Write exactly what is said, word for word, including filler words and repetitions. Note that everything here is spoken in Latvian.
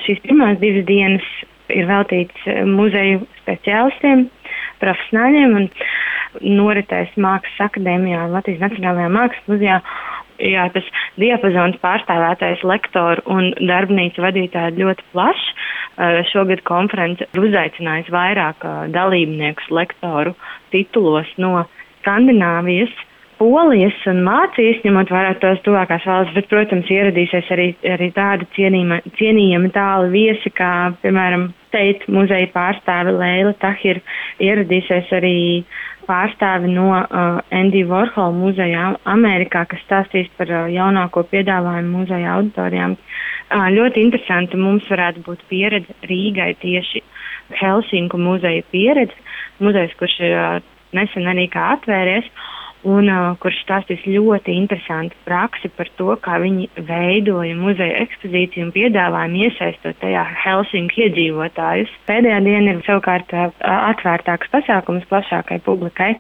šīs pirmās divas dienas ir veltīts muzeju speciālistiem, profesionāļiem un noritēs Mākslas akadēmijā, Latvijas Nacionālajā Mākslas muzejā. Jā, tas diapazons pārstāvētais lektoru un darbnīcu vadītāji ļoti plašs. Šogad konference ir uzaicinājusi vairāk dalībniekus lektoru titulos no Skandināvijas, Polijas un Vācijas, ņemot vērā tos tuvākās valsts, bet, protams, ieradīsies arī, arī tādi cienījami, cienījami tāli viesi, kā, piemēram, Tate muzeja pārstāve Leila Tahir, ieradīsies arī pārstāvi no uh, Andy Warhol muzeja Amerikā, kas stāstīs par uh, jaunāko piedāvājumu muzeja auditorijām. Uh, ļoti interesanti mums varētu būt pieredze Rīgai tieši Helsinku muzeja pieredze, muzejs, kurš ir uh, nesen arī kā atvērties, un uh, kurš stāstīs ļoti interesantu praksi par to, kā viņi veidoja muzeja ekspozīciju un piedāvājumu iesaistot tajā Helsinku iedzīvotājus. Pēdējā diena ir savukārt uh, atvērtāks pasākums plašākai publikai.